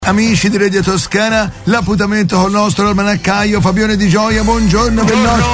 Amici di Radio Toscana, l'appuntamento con il nostro almanaccaio Fabione Di Gioia. Buongiorno,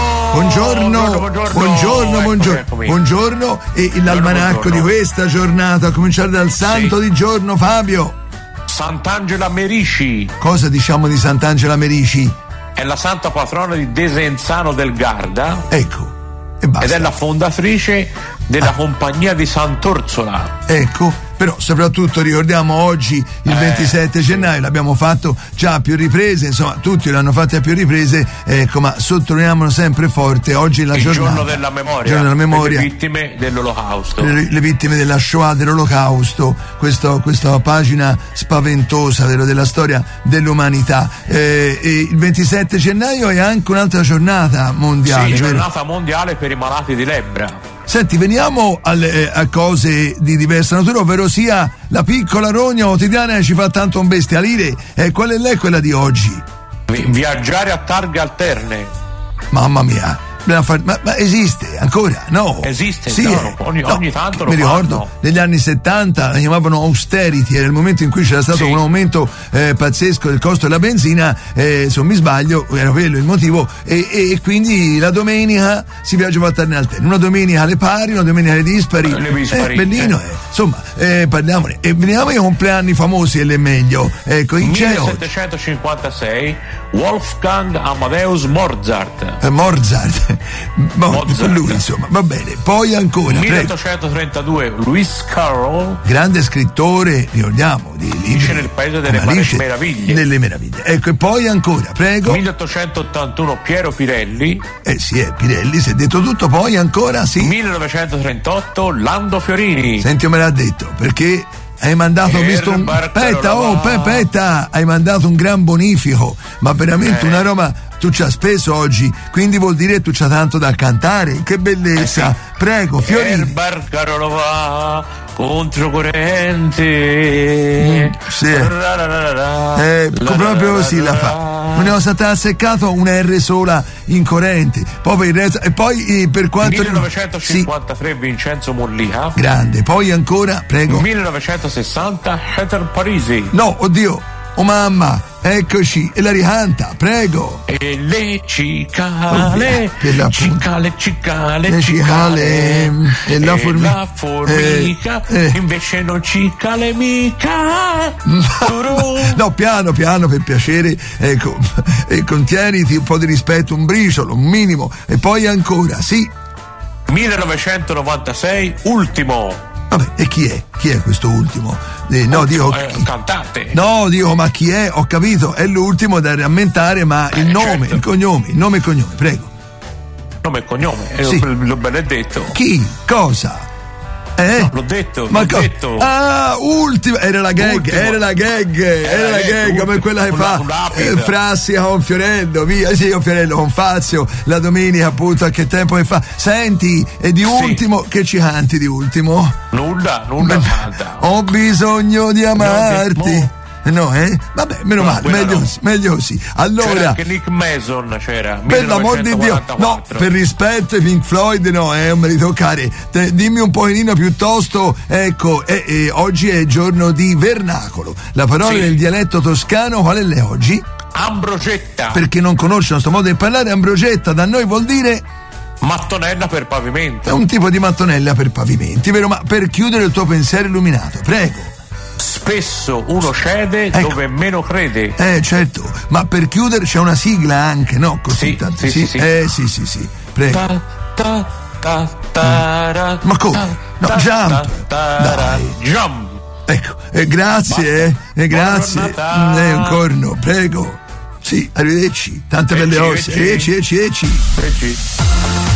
buongiorno. E l'almanacco di questa giornata, a cominciare dal santo di giorno, Fabio. Sant'Angela Merici. Cosa diciamo di Sant'Angela Merici? È la santa patrona di Desenzano del Garda. Ecco, e basta. Ed è la fondatrice della compagnia di Sant'Orsola. Ecco. Però soprattutto ricordiamo oggi il 27 gennaio, l'abbiamo fatto già a più riprese, insomma tutti l'hanno fatto a più riprese, ecco, ma sottolineiamolo sempre forte, oggi è la giornata, giorno della memoria, le vittime dell'Olocausto, le vittime della Shoah, dell'Olocausto, questa pagina spaventosa della storia dell'umanità. E il 27 gennaio è anche un'altra giornata mondiale. Sì, giornata mondiale per i malati di lebbra. Senti, veniamo a cose di diversa natura, ovvero sia la piccola rogna quotidiana che ci fa tanto un bestialire. Qual è quella di oggi? Viaggiare a targhe alterne. Mamma mia, ma esiste ancora? No. Esiste, sì, ogni tanto lo mi ricordo, fanno. negli anni 70 la chiamavano austerity, era il momento in cui c'era stato un aumento pazzesco del costo della benzina, se non mi sbaglio era quello il motivo, e quindi la domenica si viaggiava a targhe alterne, una domenica alle pari, una domenica alle dispari, bellino, insomma, parliamone. E veniamo ai compleanni famosi, e meglio, ecco, in 1756 Wolfgang Amadeus Mozart. Lui, insomma, va bene. Poi ancora 1832 Lewis Carroll, grande scrittore, ricordiamo, di Alice nel paese delle meraviglie. Ecco, e poi ancora, prego. 1881 Piero Pirelli. Pirelli, si è detto tutto. Poi ancora, sì. 1938 Lando Fiorini. Senti, me l'ha detto, perché hai mandato, hai mandato un gran bonifico, ma veramente una roba. Tu c'ha speso oggi, quindi vuol dire che tu c'ha tanto da cantare. Che bellezza, prego, Fiorini. Barcarolova controcorrente. Proprio così la fa. Non è stata seccato una R sola incoerente. Poi e poi per quanto 1953 Vincenzo Mollica. Grande. Poi ancora, prego. 1960 Heather Parisi. No, oddio. Oh mamma, eccoci, e la ricanta, prego. E le cicale, e la formica, invece non cicale mica. No, piano, per piacere, ecco, e contieniti un po' di rispetto, un briciolo, un minimo. E poi ancora, sì. 1996, Ultimo. Vabbè, e chi è? Chi è questo ultimo? Cantante. No, dico, ma chi è? Ho capito, è l'ultimo da rammentare, ma il nome, certo. il nome e cognome, prego. Nome e cognome, l'ho benedetto. Chi? Cosa? No, l'ho detto. Ultima, era la gag, come quella che fa Frassi con Fiorello, via, con Fiorello, con Fazio, la domenica, appunto, a che tempo che fa. Senti, e di ultimo, che ci canti di ultimo? Nulla canta. Ho bisogno di amarti. No, vabbè, meno male, meglio così. Allora, c'era anche Nick Mason, c'era. Per l'amor di Dio, no, per rispetto ai Pink Floyd, no, non me li toccare. Dimmi un pochino piuttosto, ecco, oggi è giorno di vernacolo. La parola del dialetto toscano, qual è oggi? Ambrogetta. Per chi non conosce il nostro modo di parlare, ambrogetta da noi vuol dire mattonella per pavimento. È un tipo di mattonella per pavimenti, vero? Ma per chiudere il tuo pensiero illuminato, prego. Spesso uno cede dove meno crede. Certo, ma per chiudere c'è una sigla anche, no? Così, sì. Prego. Ma come? No, jump. Dai. Jump. Ecco, grazie, grazie. Un corno, prego. Sì, arrivederci. Tante belle osse. Ecci.